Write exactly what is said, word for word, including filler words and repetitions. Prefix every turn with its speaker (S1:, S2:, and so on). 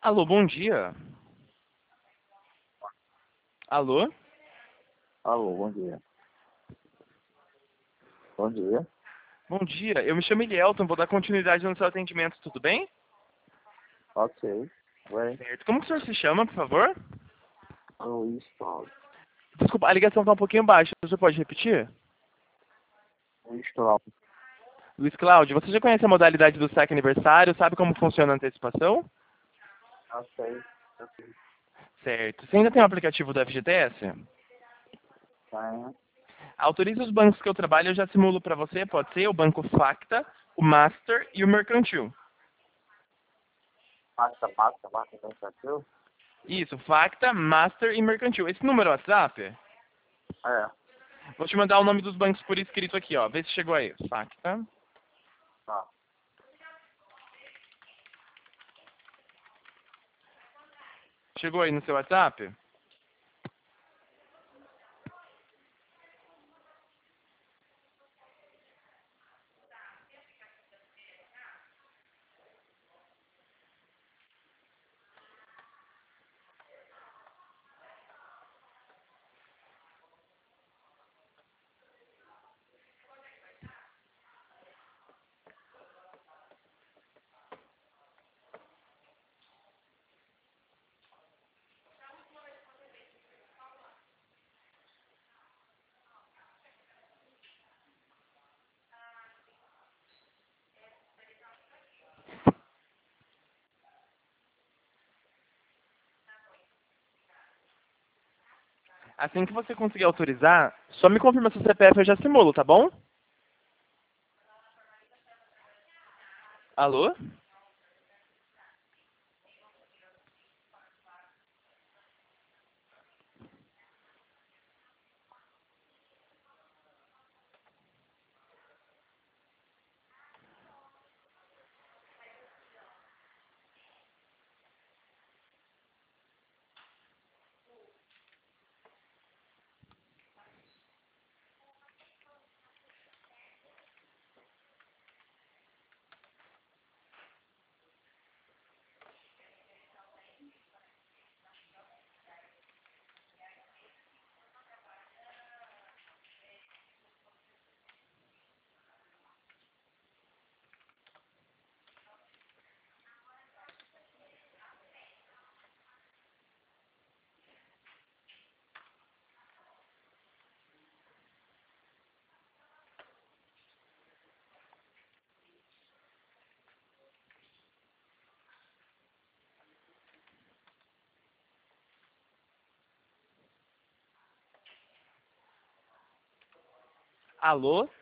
S1: Alô, bom dia. Alô?
S2: Alô, bom dia. Bom dia.
S1: Bom dia. Eu me chamo Elielton, vou dar continuidade no seu atendimento, tudo bem?
S2: Ok. Oi.
S1: Certo. Como que o senhor se chama, por favor?
S2: Luiz Cláudio.
S1: Desculpa, a ligação está um pouquinho baixa. Você pode repetir?
S2: Luiz Cláudio.
S1: Luiz Cláudio, você já conhece a modalidade do saque aniversário? Sabe como funciona a antecipação?
S2: Ok. Ok.
S1: Certo. Você ainda tem o aplicativo do F G T S?
S2: Tenho.
S1: Autorize os bancos que eu trabalho, eu já simulo para você. Pode ser o Banco Facta, o Master e o Mercantil.
S2: Passa, passa, passa, tentativa?
S1: Isso, Facta, Master e Mercantil. Esse número é WhatsApp?
S2: É.
S1: Vou te mandar o nome dos bancos por escrito aqui, ó. Vê se chegou aí. Facta.
S2: Tá.
S1: Chegou aí no seu WhatsApp? Assim que você conseguir autorizar, só me confirma seu C P F, eu já simulo, tá bom? Alô? Alô?